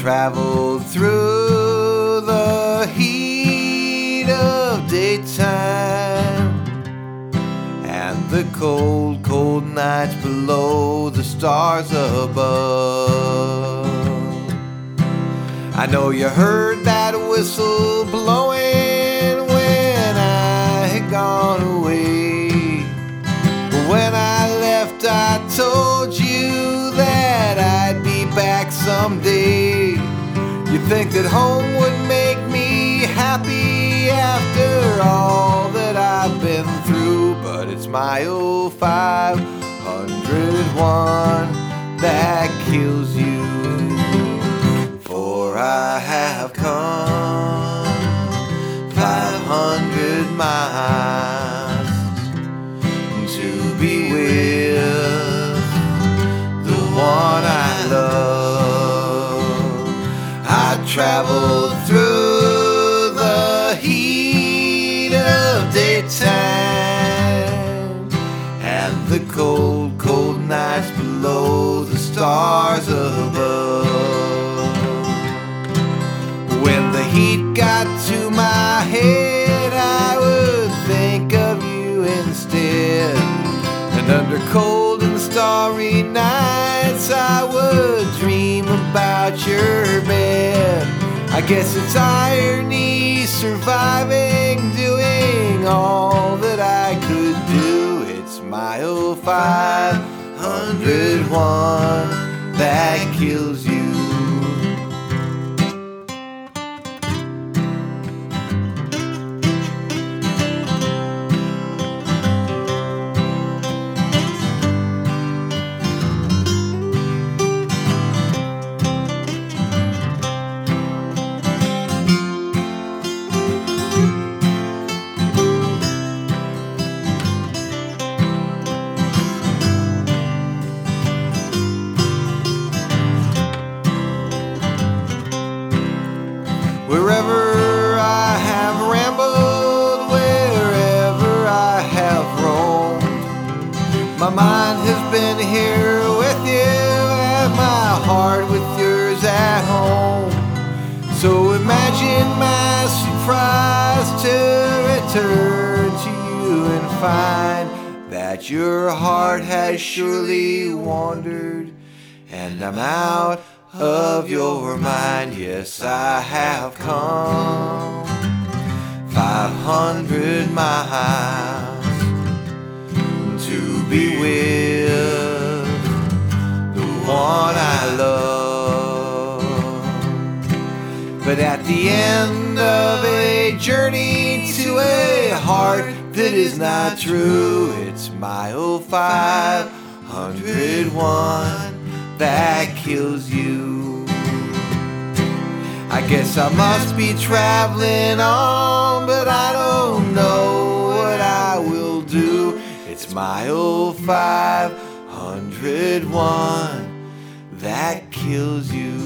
traveled through the heat of daytime and the cold, cold nights below the stars above. I know you heard that whistle blowing when I had gone away. But when I left, I told you that I'd be back someday. You think that home would make me happy after all that I've been through, but it's my old 501 that kills you. For I have come 500 miles to be with the one I love. I traveled through the heat of daytime and the cold, cold nights below the stars above. When the heat got to my head, I would think of you instead. And under cold and starry nights, I would dream about your bed. I guess it's irony surviving, doing all that I could do. It's my old 501 that kills you. Wherever I have rambled, wherever I have roamed, my mind has been here with you and my heart with yours at home. So imagine my surprise to return to you and find that your heart has surely wandered and I'm out of your mind. Yes, I have come 500 miles to be with the one I love. But at the end of a journey to a heart that is not true, it's my old 501 that kills you. I guess I must be traveling on, but I don't know what I will do. It's my old 501 that kills you.